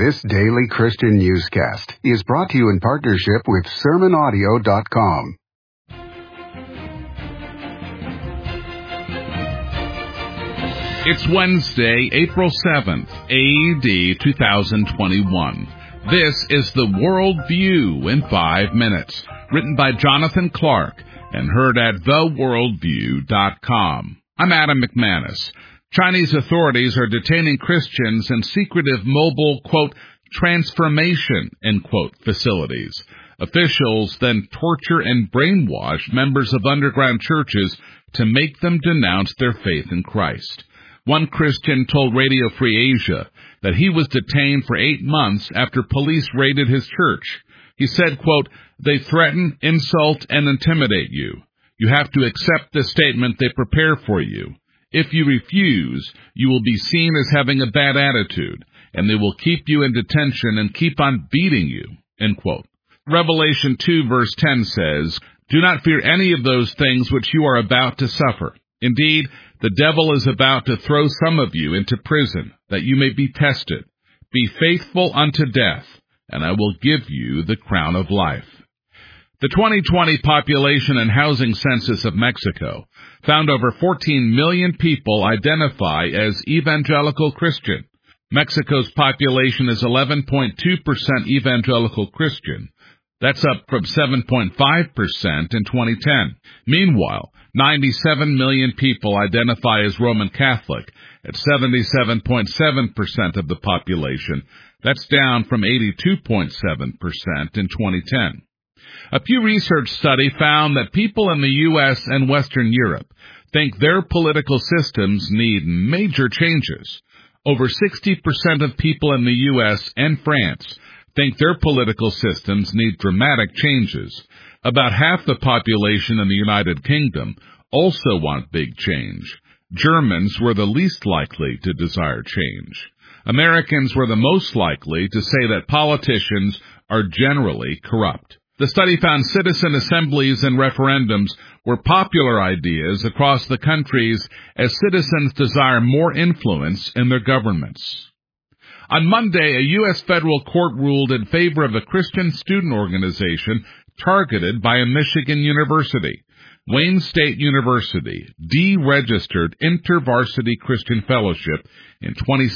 This daily Christian newscast is brought to you in partnership with SermonAudio.com. It's Wednesday, April 7th, AD 2021. This is the World View in 5 minutes, written by Jonathan Clark and heard at theworldview.com. I'm Adam McManus. Chinese authorities are detaining Christians in secretive mobile, quote, transformation, end quote, facilities. Officials then torture and brainwash members of underground churches to make them denounce their faith in Christ. One Christian told Radio Free Asia that he was detained for 8 months after police raided his church. He said, quote, they threaten, insult, and intimidate you. You have to accept the statement they prepare for you. If you refuse, you will be seen as having a bad attitude, and they will keep you in detention and keep on beating you, end quote. Revelation 2 verse 10 says, do not fear any of those things which you are about to suffer. Indeed, the devil is about to throw some of you into prison, that you may be tested. Be faithful unto death, and I will give you the crown of life. The 2020 population and housing census of Mexico found over 14 million people identify as evangelical Christian. Mexico's population is 11.2% evangelical Christian. That's up from 7.5% in 2010. Meanwhile, 97 million people identify as Roman Catholic at 77.7% of the population. That's down from 82.7% in 2010. A Pew Research study found that people in the U.S. and Western Europe think their political systems need major changes. Over 60% of people in the U.S. and France think their political systems need dramatic changes. About half the population in the United Kingdom also want big change. Germans were the least likely to desire change. Americans were the most likely to say that politicians are generally corrupt. The study found citizen assemblies and referendums were popular ideas across the countries as citizens desire more influence in their governments. On Monday, a U.S. federal court ruled in favor of a Christian student organization targeted by a Michigan university. Wayne State University deregistered InterVarsity Christian Fellowship in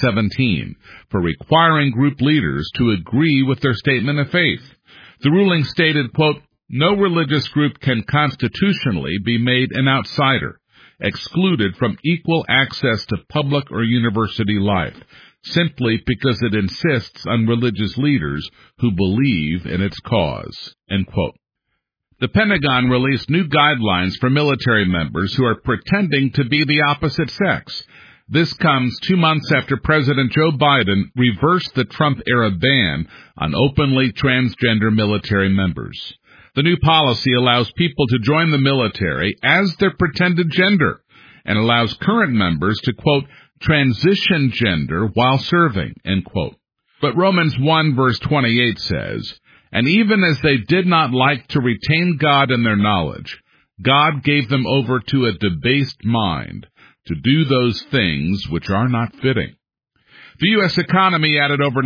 2017 for requiring group leaders to agree with their statement of faith. The ruling stated, quote, no religious group can constitutionally be made an outsider, excluded from equal access to public or university life, simply because it insists on religious leaders who believe in its cause, end quote. The Pentagon released new guidelines for military members who are pretending to be the opposite sex. This comes 2 months after President Joe Biden reversed the Trump-era ban on openly transgender military members. The new policy allows people to join the military as their pretended gender and allows current members to, quote, transition gender while serving, end quote. But Romans 1 verse 28 says, and even as they did not like to retain God in their knowledge, God gave them over to a debased mind to do those things which are not fitting. The U.S. economy added over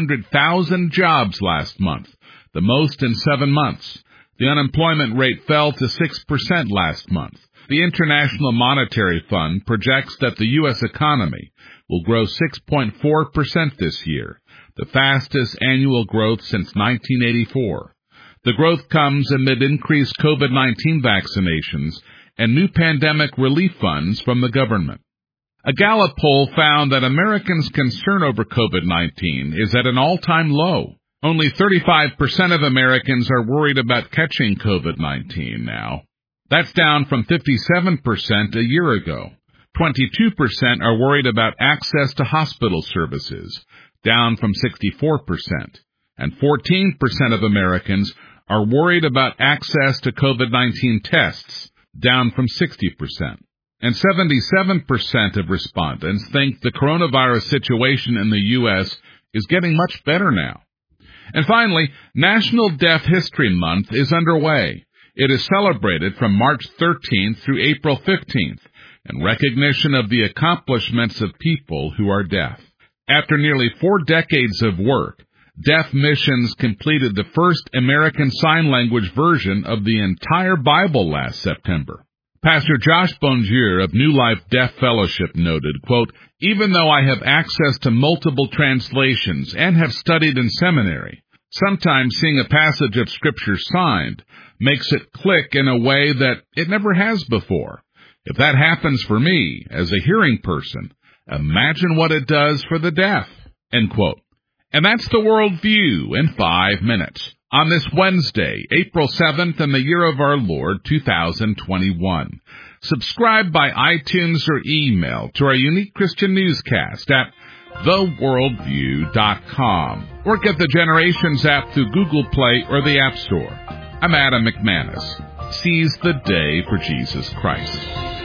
900,000 jobs last month, the most in 7 months. The unemployment rate fell to 6% last month. The International Monetary Fund projects that the U.S. economy will grow 6.4% this year, the fastest annual growth since 1984. The growth comes amid increased COVID-19 vaccinations and new pandemic relief funds from the government. A Gallup poll found that Americans' concern over COVID-19 is at an all-time low. Only 35% of Americans are worried about catching COVID-19 now. That's down from 57% a year ago. 22% are worried about access to hospital services, down from 64%. And 14% of Americans are worried about access to COVID-19 tests, down from 60%. And 77% of respondents think the coronavirus situation in the U.S. is getting much better now. And finally, National Deaf History Month is underway. It is celebrated from March 13th through April 15th in recognition of the accomplishments of people who are deaf. After nearly 4 decades of work, Deaf Missions completed the first American Sign Language version of the entire Bible last September. Pastor Josh Bonjour of New Life Deaf Fellowship noted, quote, "Even though I have access to multiple translations and have studied in seminary, sometimes seeing a passage of Scripture signed makes it click in a way that it never has before. If that happens for me as a hearing person, imagine what it does for the deaf," end quote. And that's the Worldview in 5 minutes on this Wednesday, April 7th, in the year of our Lord, 2021. Subscribe by iTunes or email to our unique Christian newscast at theworldview.com, or get the Generations app through Google Play or the App Store. I'm Adam McManus. Seize the day for Jesus Christ.